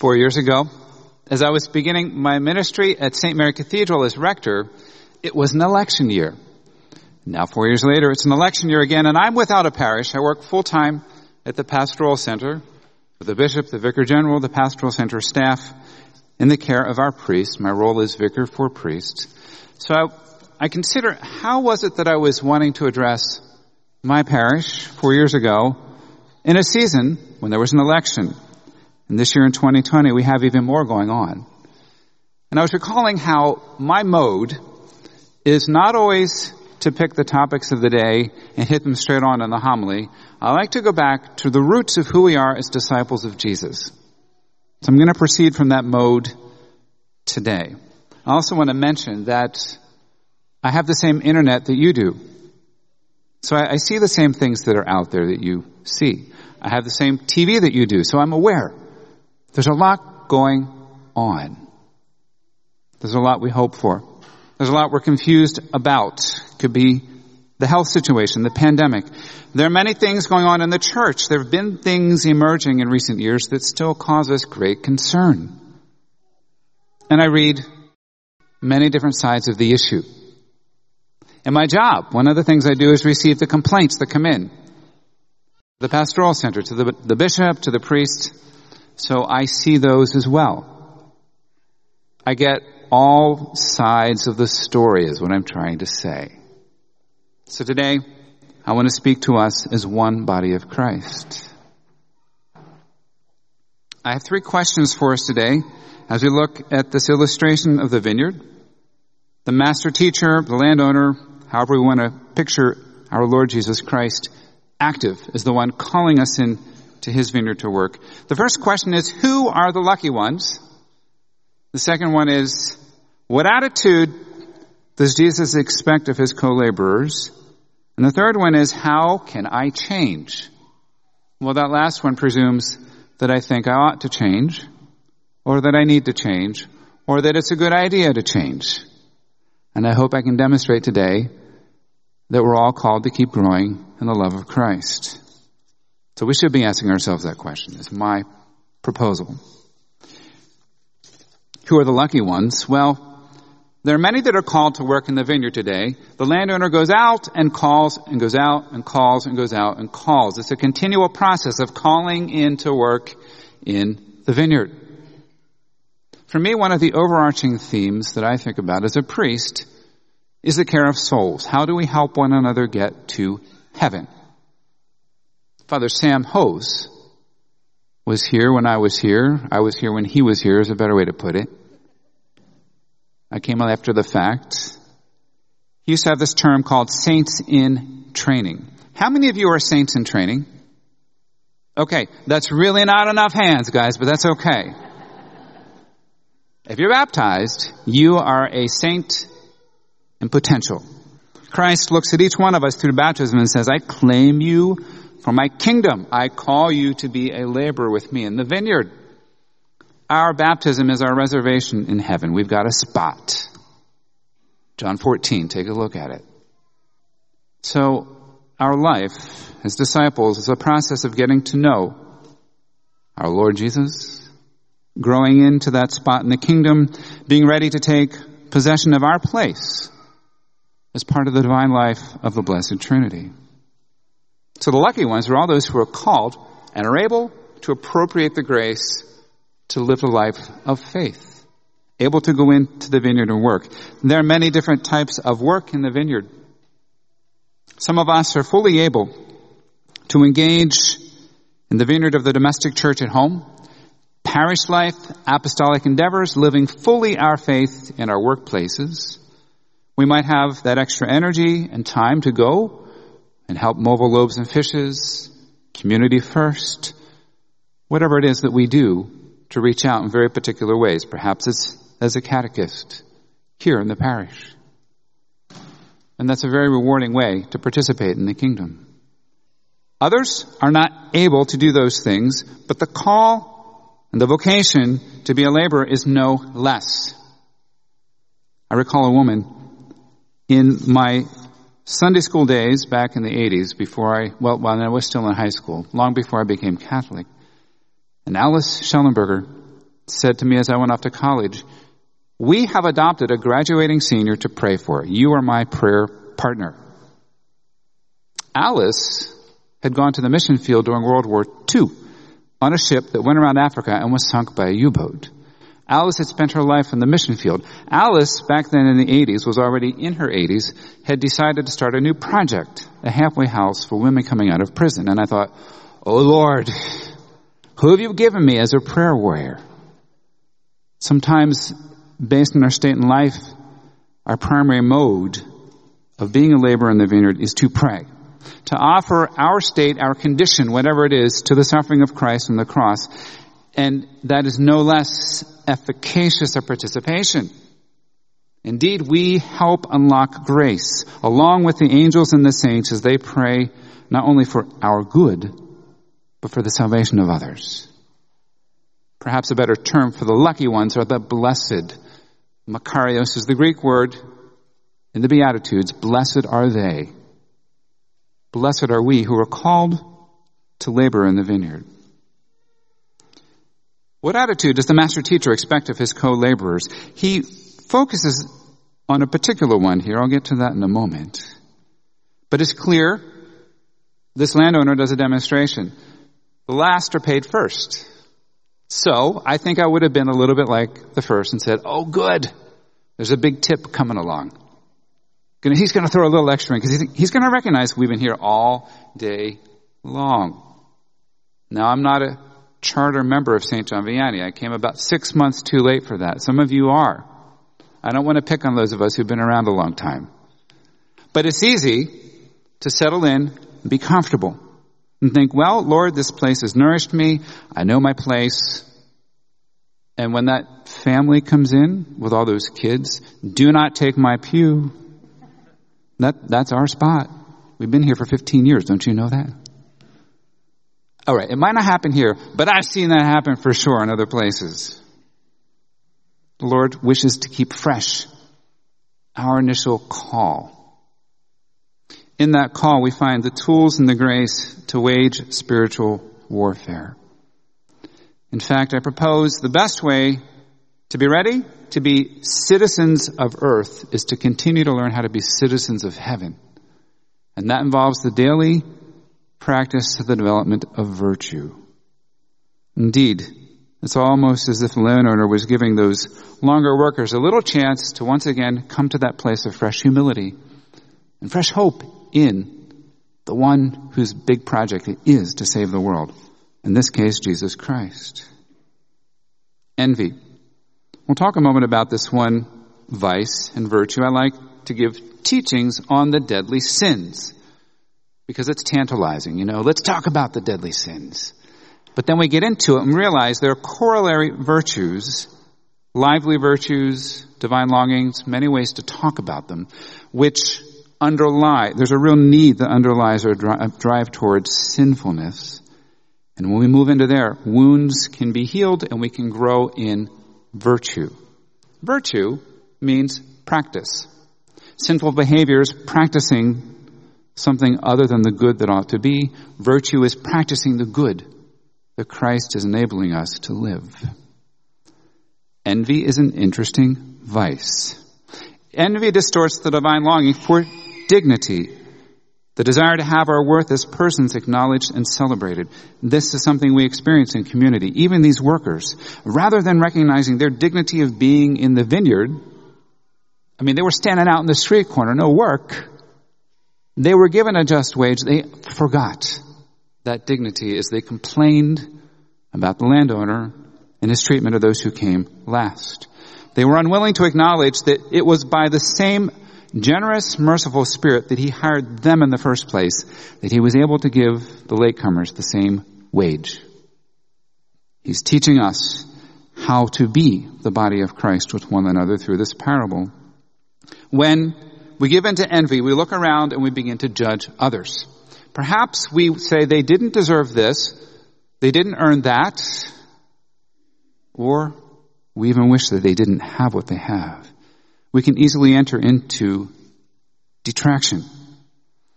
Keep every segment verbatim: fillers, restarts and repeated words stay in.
Four years ago, as I was beginning my ministry at Saint Mary Cathedral as rector, it was an election year. Now, four years later, it's an election year again, and I'm without a parish. I work full-time at the Pastoral Center with the bishop, the vicar general, the Pastoral Center staff, in the care of our priest. My role is vicar for priests. So I, I consider, how was it that I was wanting to address my parish four years ago in a season when there was an election? And this year in twenty twenty, we have even more going on. And I was recalling how my mode is not always to pick the topics of the day and hit them straight on in the homily. I like to go back to the roots of who we are as disciples of Jesus. So I'm going to proceed from that mode today. I also want to mention that I have the same internet that you do. So I, I see the same things that are out there that you see. I have the same T V that you do, so I'm aware. There's a lot going on. There's a lot we hope for. There's a lot we're confused about. Could be the health situation, the pandemic. There are many things going on in the church. There have been things emerging in recent years that still cause us great concern. And I read many different sides of the issue. In my job, one of the things I do is receive the complaints that come in. The pastoral center, to the, the bishop, to the priest. So I see those as well. I get all sides of the story is what I'm trying to say. So today, I want to speak to us as one body of Christ. I have three questions for us today as we look at this illustration of the vineyard. The master teacher, the landowner, however we want to picture our Lord Jesus Christ, active as the one calling us in to his vineyard to work. The first question is, who are the lucky ones? The second one is, what attitude does Jesus expect of his co-laborers? And the third one is, how can I change? Well, that last one presumes that I think I ought to change, or that I need to change, or that it's a good idea to change. And I hope I can demonstrate today that we're all called to keep growing in the love of Christ. So we should be asking ourselves that question, is my proposal. Who are the lucky ones? Well, there are many that are called to work in the vineyard today. The landowner goes out and calls and goes out and calls and goes out and calls. It's a continual process of calling in to work in the vineyard. For me, one of the overarching themes that I think about as a priest is the care of souls. How do we help one another get to heaven? Father Sam Hose was here when I was here. I was here when he was here is a better way to put it. I came after the fact. He used to have this term called saints in training. How many of you are saints in training? Okay, that's really not enough hands, guys, but that's okay. If you're baptized, you are a saint in potential. Christ looks at each one of us through baptism and says, I claim you for my kingdom. I call you to be a laborer with me in the vineyard. Our baptism is our reservation in heaven. We've got a spot. John fourteen, take a look at it. So our life as disciples is a process of getting to know our Lord Jesus, growing into that spot in the kingdom, being ready to take possession of our place as part of the divine life of the Blessed Trinity. So the lucky ones are all those who are called and are able to appropriate the grace to live a life of faith, able to go into the vineyard and work. And there are many different types of work in the vineyard. Some of us are fully able to engage in the vineyard of the domestic church at home, parish life, apostolic endeavors, living fully our faith in our workplaces. We might have that extra energy and time to go and help mobile loaves and fishes, community first, whatever it is that we do to reach out in very particular ways. Perhaps it's as a catechist here in the parish. And that's a very rewarding way to participate in the kingdom. Others are not able to do those things, but the call and the vocation to be a laborer is no less. I recall a woman in my Sunday school days back in the eighties, before I, well, when I was still in high school, long before I became Catholic. And Alice Schellenberger said to me as I went off to college, "We have adopted a graduating senior to pray for. You are my prayer partner." Alice had gone to the mission field during World War Two on a ship that went around Africa and was sunk by a U-boat. Alice had spent her life in the mission field. Alice, back then in the eighties, was already in her eighties, had decided to start a new project, a halfway house for women coming out of prison. And I thought, "Oh Lord, who have you given me as a prayer warrior?" Sometimes, based on our state in life, our primary mode of being a laborer in the vineyard is to pray, to offer our state, our condition, whatever it is, to the suffering of Christ on the cross. And that is no less efficacious a participation. Indeed, we help unlock grace, along with the angels and the saints, as they pray not only for our good, but for the salvation of others. Perhaps a better term for the lucky ones are the blessed. Makarios is the Greek word in the Beatitudes. Blessed are they. Blessed are we who are called to labor in the vineyard. What attitude does the master teacher expect of his co-laborers? He focuses on a particular one here. I'll get to that in a moment. But it's clear this landowner does a demonstration. The last are paid first. So I think I would have been a little bit like the first and said, "Oh, good. There's a big tip coming along. He's going to throw a little extra in because he's going to recognize we've been here all day long." Now, I'm not a charter member of Saint John Vianney. I came about six months too late for that. Some of you are. I don't want to pick on those of us who've been around a long time. But it's easy to settle in and be comfortable and think, "Well, Lord, this place has nourished me. I know my place." And when that family comes in with all those kids, "Do not take my pew." That, that's our spot. We've been here for fifteen years. Don't you know that? All right, it might not happen here, but I've seen that happen for sure in other places. The Lord wishes to keep fresh our initial call. In that call, we find the tools and the grace to wage spiritual warfare. In fact, I propose the best way to be ready to be citizens of earth is to continue to learn how to be citizens of heaven. And that involves the daily practice to the development of virtue. Indeed, it's almost as if the landowner was giving those longer workers a little chance to once again come to that place of fresh humility and fresh hope in the one whose big project it is to save the world. In this case, Jesus Christ. Envy. We'll talk a moment about this one vice and virtue. I like to give teachings on the deadly sins because it's tantalizing. You know, let's talk about the deadly sins. But then we get into it and realize there are corollary virtues, lively virtues, divine longings, many ways to talk about them, which underlie, there's a real need that underlies our drive towards sinfulness. And when we move into there, wounds can be healed and we can grow in virtue. Virtue means practice. Sinful behaviors, practicing something other than the good that ought to be. Virtue is practicing the good that Christ is enabling us to live. Envy is an interesting vice. Envy distorts the divine longing for dignity, the desire to have our worth as persons acknowledged and celebrated. This is something we experience in community. Even these workers, rather than recognizing their dignity of being in the vineyard, I mean, they were standing out in the street corner, no work. They were given a just wage. They forgot that dignity as they complained about the landowner and his treatment of those who came last. They were unwilling to acknowledge that it was by the same generous, merciful Spirit that he hired them in the first place, that he was able to give the latecomers the same wage. He's teaching us how to be the body of Christ with one another through this parable. When we give in to envy, we look around and we begin to judge others. Perhaps we say they didn't deserve this, they didn't earn that, or we even wish that they didn't have what they have. We can easily enter into detraction.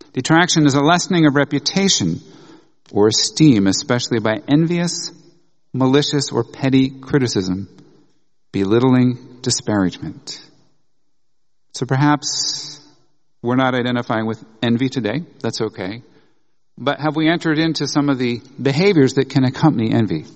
Detraction is a lessening of reputation or esteem, especially by envious, malicious or petty criticism, belittling, disparagement. So perhaps we're not identifying with envy today. That's okay. But have we entered into some of the behaviors that can accompany envy?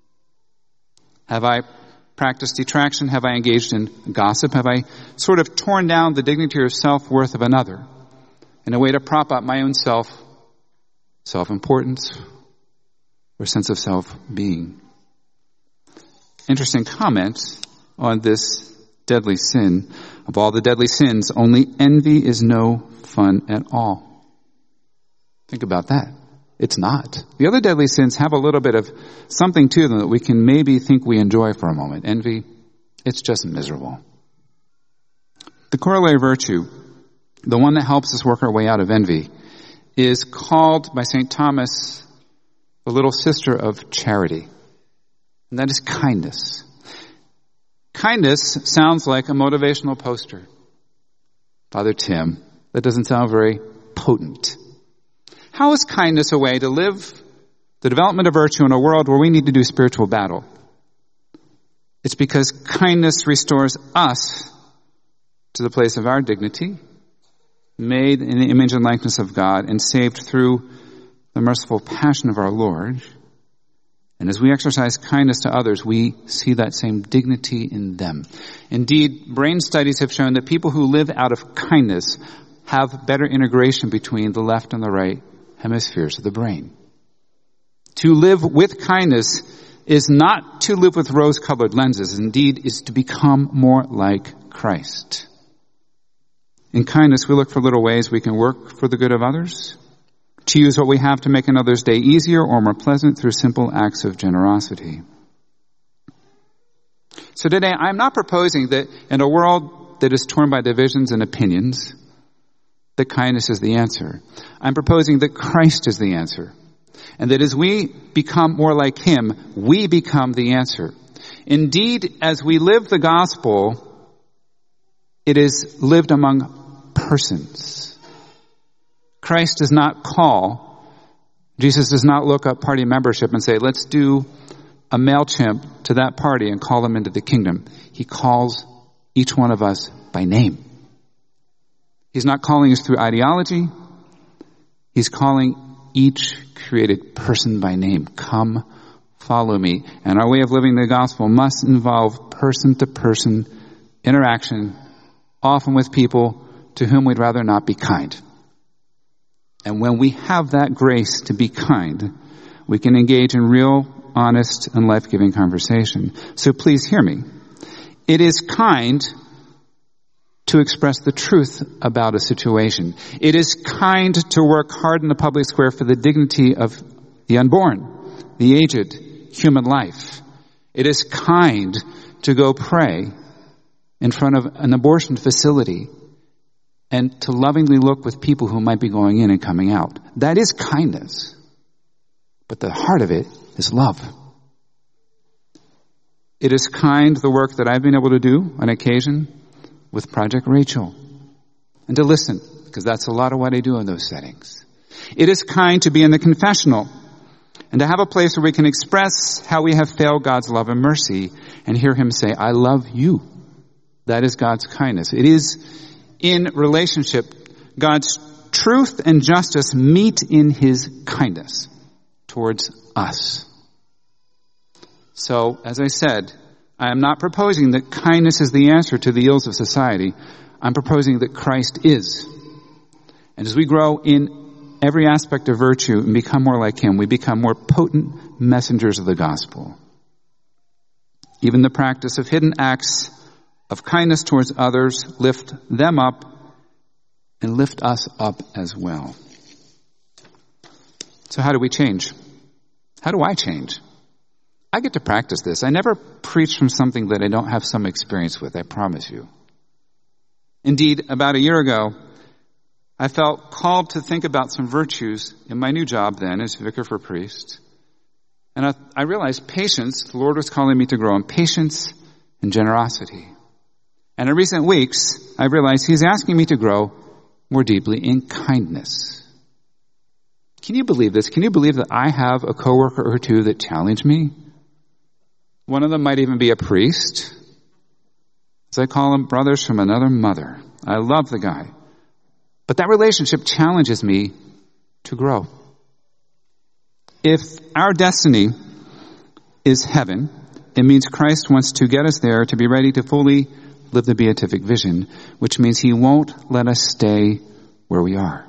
Have I practiced detraction? Have I engaged in gossip? Have I sort of torn down the dignity or self-worth of another in a way to prop up my own self, self-importance, or sense of self-being? Interesting comment on this deadly sin. Of all the deadly sins, only envy is no fun at all. Think about that. It's not. The other deadly sins have a little bit of something to them that we can maybe think we enjoy for a moment. Envy, it's just miserable. The corollary virtue, the one that helps us work our way out of envy, is called by Saint Thomas the little sister of charity. And that is kindness. Kindness sounds like a motivational poster. Father Tim, that doesn't sound very potent. How is kindness a way to live the development of virtue in a world where we need to do spiritual battle? It's because kindness restores us to the place of our dignity, made in the image and likeness of God, and saved through the merciful passion of our Lord. And as we exercise kindness to others, we see that same dignity in them. Indeed, brain studies have shown that people who live out of kindness have better integration between the left and the right hemispheres of the brain. To live with kindness is not to live with rose-colored lenses. Indeed, is to become more like Christ. In kindness, we look for little ways we can work for the good of others, to use what we have to make another's day easier or more pleasant through simple acts of generosity. So today, I'm not proposing that in a world that is torn by divisions and opinions, that kindness is the answer. I'm proposing that Christ is the answer. And that as we become more like Him, we become the answer. Indeed, as we live the gospel, it is lived among persons. Christ does not call, Jesus does not look up party membership and say, let's do a MailChimp to that party and call them into the kingdom. He calls each one of us by name. He's not calling us through ideology. He's calling each created person by name. Come, follow me. And our way of living the gospel must involve person-to-person interaction, often with people to whom we'd rather not be kind. And when we have that grace to be kind, we can engage in real, honest, and life-giving conversation. So please hear me. It is kind to express the truth about a situation. It is kind to work hard in the public square for the dignity of the unborn, the aged, human life. It is kind to go pray in front of an abortion facility and to lovingly look with people who might be going in and coming out. That is kindness. But the heart of it is love. It is kind, the work that I've been able to do on occasion with Project Rachel. And to listen, because that's a lot of what I do in those settings. It is kind to be in the confessional and to have a place where we can express how we have failed God's love and mercy and hear Him say, I love you. That is God's kindness. It is in relationship, God's truth and justice meet in His kindness towards us. So, as I said, I am not proposing that kindness is the answer to the ills of society. I'm proposing that Christ is. And as we grow in every aspect of virtue and become more like Him, we become more potent messengers of the gospel. Even the practice of hidden acts of kindness towards others lift them up and lift us up as well. So how do we change? How do I change? I get to practice this. I never preach from something that I don't have some experience with, I promise you. Indeed, about a year ago, I felt called to think about some virtues in my new job then as vicar for priests. And I, I realized patience, the Lord was calling me to grow in patience and generosity. And in recent weeks, I realized He's asking me to grow more deeply in kindness. Can you believe this? Can you believe that I have a coworker or two that challenge me? One of them might even be a priest. As I call them, brothers from another mother. I love the guy. But that relationship challenges me to grow. If our destiny is heaven, it means Christ wants to get us there to be ready to fully live the beatific vision, which means he won't let us stay where we are.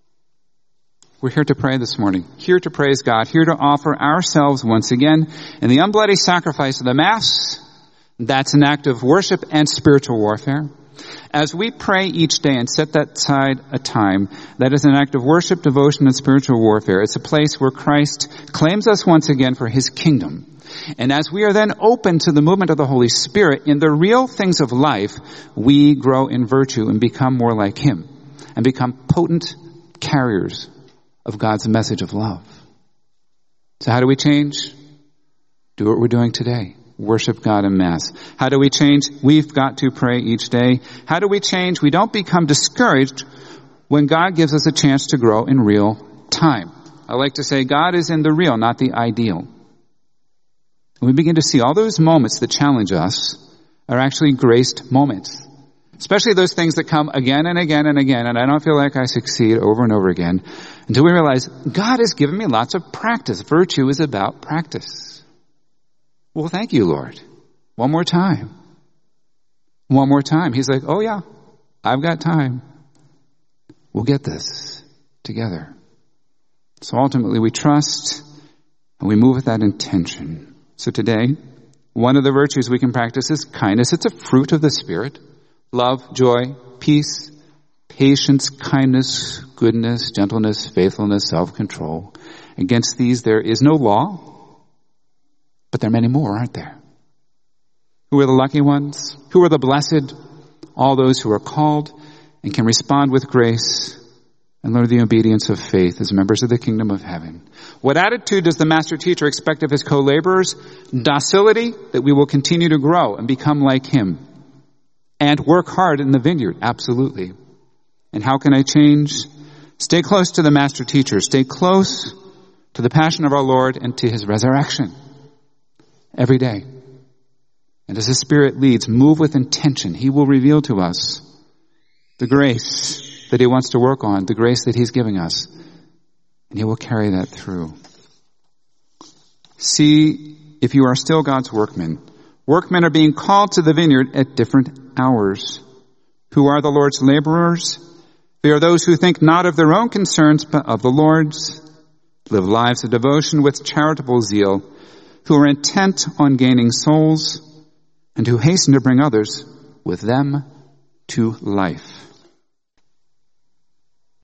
We're here to pray this morning, here to praise God, here to offer ourselves once again in the unbloody sacrifice of the Mass. That's an act of worship and spiritual warfare. As we pray each day and set that aside a time, that is an act of worship, devotion, and spiritual warfare. It's a place where Christ claims us once again for his kingdom. And as we are then open to the movement of the Holy Spirit in the real things of life, we grow in virtue and become more like him and become potent carriers of God's message of love. So how do we change? Do what we're doing today. Worship God in Mass. How do we change? We've got to pray each day. How do we change? We don't become discouraged when God gives us a chance to grow in real time. I like to say God is in the real, not the ideal. And we begin to see all those moments that challenge us are actually graced moments. Especially those things that come again and again and again, and I don't feel like I succeed over and over again, until we realize God has given me lots of practice. Virtue is about practice. Well, thank you, Lord. One more time. One more time. He's like, oh yeah, I've got time. We'll get this together. So ultimately we trust and we move with that intention. So today, one of the virtues we can practice is kindness. It's a fruit of the Spirit. Love, joy, peace, patience, kindness, goodness, gentleness, faithfulness, self-control. Against these there is no law, but there are many more, aren't there? Who are the lucky ones? Who are the blessed? All those who are called and can respond with grace and learn the obedience of faith as members of the kingdom of heaven. What attitude does the master teacher expect of his co-laborers? Docility, that we will continue to grow and become like him. And work hard in the vineyard, absolutely. And how can I change? Stay close to the master teacher. Stay close to the passion of our Lord and to his resurrection every day. And as the Spirit leads, move with intention. He will reveal to us the grace that he wants to work on, the grace that he's giving us. And he will carry that through. See if you are still God's workmen. Workmen are being called to the vineyard at different hours. Who are the Lord's laborers? They are those who think not of their own concerns, but of the Lord's. Live lives of devotion with charitable zeal, who are intent on gaining souls, and who hasten to bring others with them to life.